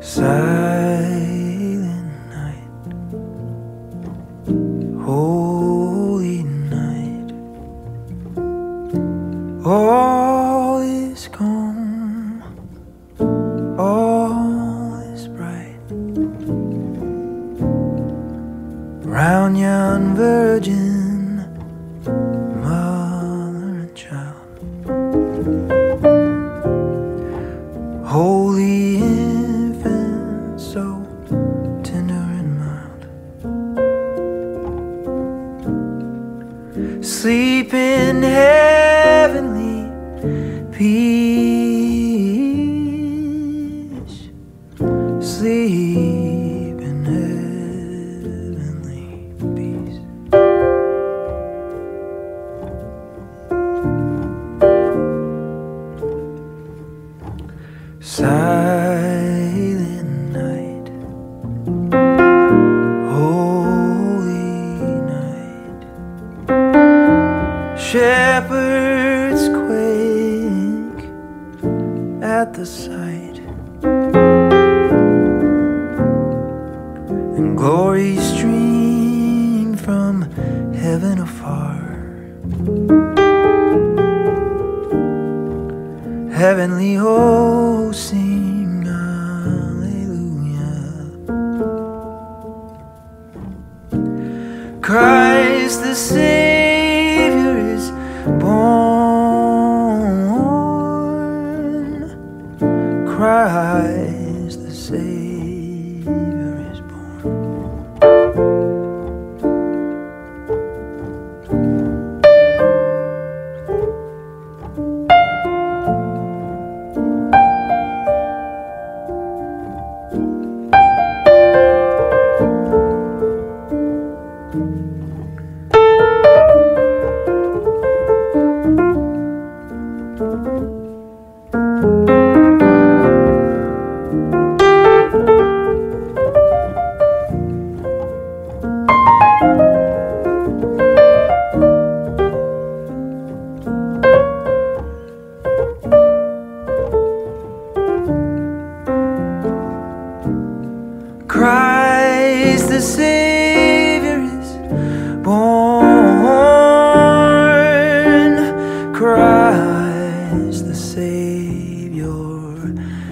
Silent night, holy night, all is calm, all is bright, round yon virgin, mother and child, holy infant, so tender and mild, sleep in heavenly peace, sleep in heavenly peace. Silent night, holy night, shepherds quake at the sight, and glory stream from heaven afar. Heavenly hosts sing hallelujah. Christ the Savior is born. Christ the Savior is born. Christ the Savior is born. Christ the Savior